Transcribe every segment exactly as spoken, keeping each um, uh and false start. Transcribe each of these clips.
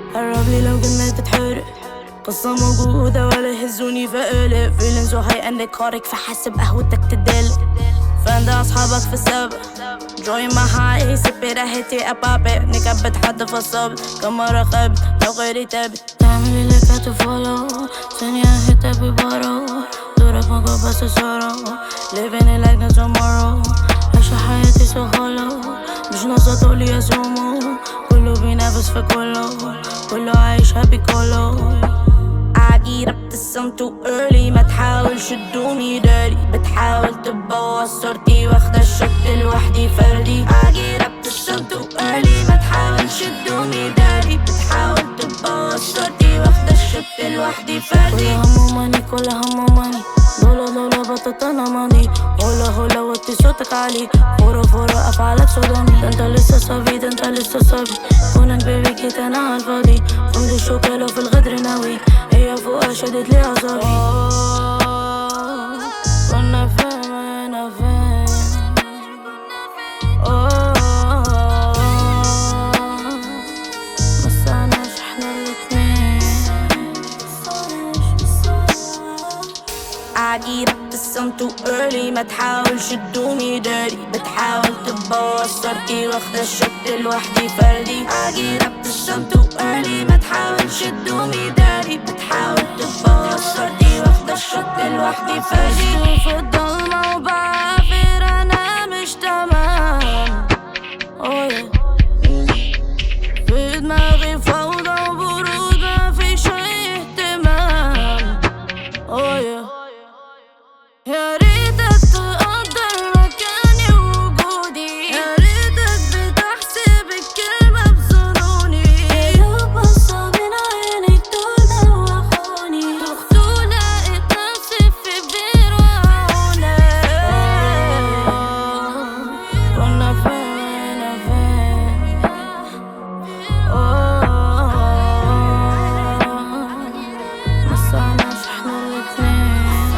قربلي لو قلنا تتحرق، قصة موجودة ولا يهزوني فقلق. feeling so high and narcotic فحاسب قهوتك تدلق. فاند أصحابك في السبق join my high sip it I hit it I pop it. نكب بتحدى في الصبر كم مرة خبت لو غيري تابت. تعملي لك هتفولو ثانية هتا ببارو دورك مجرد بس صارو living it like no tomorrow. عايشة حياتي so hollow مش ناقصة تقولي يا سومو. كله بينافس في كله كله عايش happy كله. I get up to some too early ما تحاولش تدوني dirty. بتحاول تبوظ صورتي واخدة الشوت لوحدي فردي. I get up to some too early ما تحاولش تدوني dirty. بتحاول تبوظ صورتي واخدة الشوت لوحدي فردي. كلها همو ماني كلها همو ماني دولة دولة بطاطا ماضي. هولا هولا وطي صوتك عالي فورا فورا أفعالك صدامي. ده انت لسه صبي ده انت لسه صبي كونك بيبي جيت انا عالفاضي. خمد الشوكة في الغدر ناوي هي فوقها شدت لي أعصابي. كنا فين وهنا فين مساناش احنا الاتنين. I get up to some too early ما تحاولش تدوني dirty. بتحاول تبوظ صورتي واخدة الشوت لوحدي فردي. I get up to some too early ما تحاولش تدوني dirty. بتحاول تبوظ صورتي واخدة الشوت لوحدي فردي. في الضلمة وبعافر أنا مش تمام oh yeah. في دماغي فوضى وبرود مفيش أي اهتمام oh yeah. يا ريتك تقدر مكاني ووجودي. يا ريتك بتحسب الكلمة بظنوني. لو بصة بين عينيك دول دوخوني. دخت ولقيت نفسي في بير وعونة. كنا فين وهنا فين مساناش احنا الاتنين.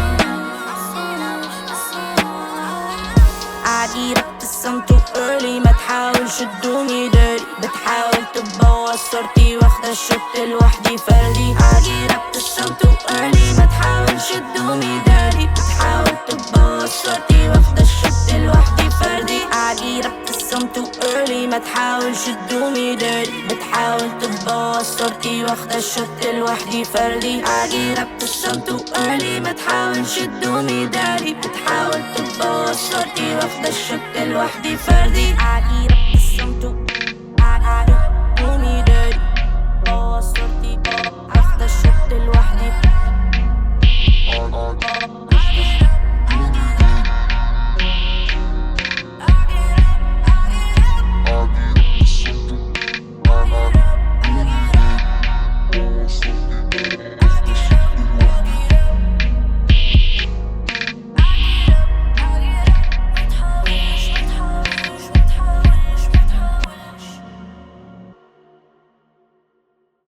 I get up to some too early ما تحاولش تدوني dirty. بتحاول تبوظ صورتي واخدة الشوت لوحدي فردي. I get up to some too early ما تحاولش تدوني dirty. بتحاول تبوظ صورتي واخدة الشوت لوحدي فردي. I get up to some too early ما تحاولش تدوني dirty. بتحاول تبوظ صورتي واخدة الشوت لوحدي فردي. I get up to some too early ما تحاولش تدوني dirty. بتحاول تبوظ صورتي واخدة الشوت لوحدي فردي. I get up to some too